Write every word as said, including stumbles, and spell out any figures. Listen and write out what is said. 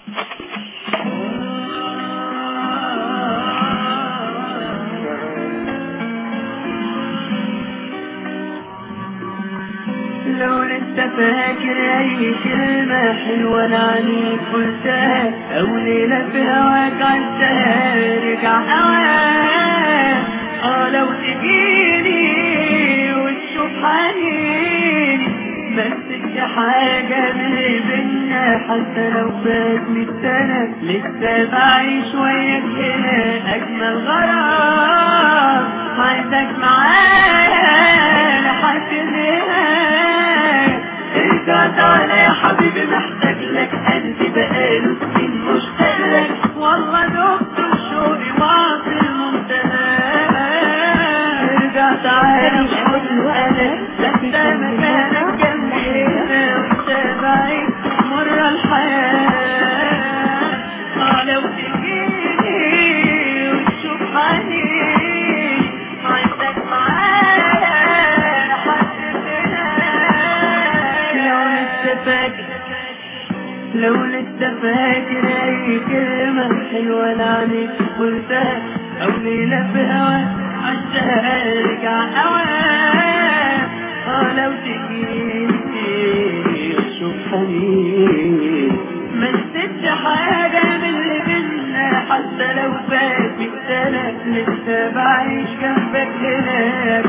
لو لسه فاكر اي كلمة حلوة انا عنيك قلتها، او ليلة في هواك عشتها رجع هواك. اه لو تجيني وتشوف حنيني ما نسيتش حاجة من بينا، حتى لو فات مية سنة لسه بعيش وياك هنا اجمل غرام. عايزك معايا لحد النهاية، ارجع تعالى يا حبيبي محتاج لك، قلبي بقاله سنين مشتاق لك، والله دقت وشوقي واصل منتهى. ارجع تعالى وقول انا لسه مكانك جنبي هنا، وانت بعيد مر الحياة. اه لو تجيني وتشوف حنيني عايزك معايا لحد النهاية. لو لسه فاكر لو لسه فاكر اي كلمة حلوة انا عنيك قلتها، او ليلة في هواك عشتها ارجع هواك. اه لو تجيني وتشوف حنيني ما نسيتش حاجة من اللي بينا، حتى لو فات مية سنة لسه بعيش جنبك هنا